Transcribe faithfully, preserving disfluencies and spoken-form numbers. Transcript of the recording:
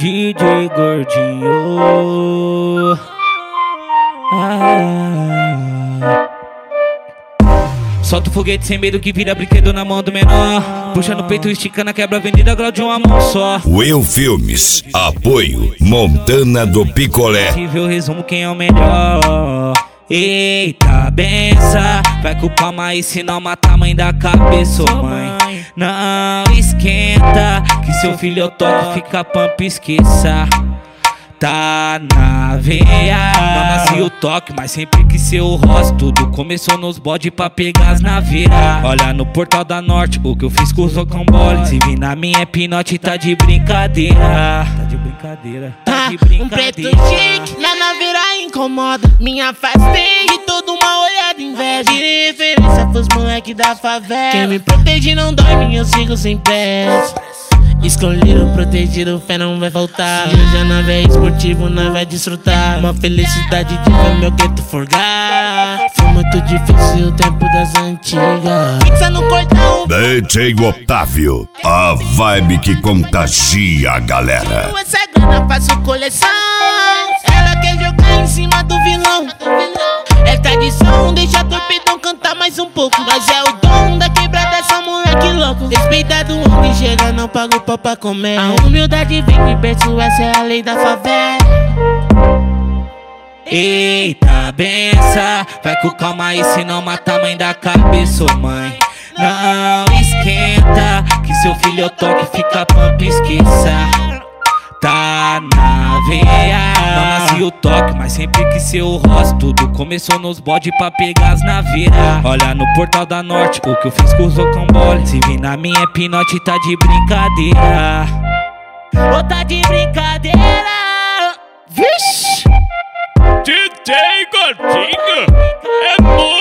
D J Gordinho. Ah. Solta o foguete sem medo que vira brinquedo na mão do menor. Puxa no peito, estica na quebra, avenida grau de uma mão só. Will Filmes, apoio Montana do Picolé. Se vê o resumo, quem é o melhor? Eita, bença, vai com calma aí, senão mata a mãe da cabeça, ô mãe. Não esquenta, que seu filho eu toco, fica pampa, esqueça. Tá na veia, não nasci o toque, mas sempre que seu rosto. Tudo começou nos bode pra pegar as naveiras. Olha no portal da norte, o que eu fiz com os rocambole. Se vir na minha pinote, tá de brincadeira. Tá de brincadeira, tá de brincadeira. Um preto chique, na naveira incomoda. Minha festa tem de todo uma olhada inveja. De referência pros moleque da favela. Quem me protege não dorme, eu sigo sem pressa. Escolhido, protegido, fé não vai faltar. Se hoje a nave é esportivo, nós vai desfrutar. Uma felicidade de ver meu gueto forgar. Foi muito difícil o tempo das antigas. Fixa no cordão D J Otávio, a vibe que contagia a galera. essa grana, faço coleção. Ela quer jogar em cima do vilão. É tradição, deixa a torpedão cantar mais um pouco. Nós é o dom da quebrada, essa moleque louco. Respeitado onde chega, não paga o pau pra comer. A humildade vem de berço, essa é a lei da favela. Eita, bença, vai com calma aí, senão mata a mãe da cabeça, ô mãe. Não esquenta, que seu filho eu toque, fica pampa, esqueça. Tá na veia, não nasci o toque, mas sempre que seu rosto. Tudo começou nos bode pra pegar as naveiras. Olha no portal da norte, o que eu fiz com os rocambole. Se vir na minha pinote, tá de brincadeira. Ô, tá de brincadeira. Vixe! D J Gordinho é muito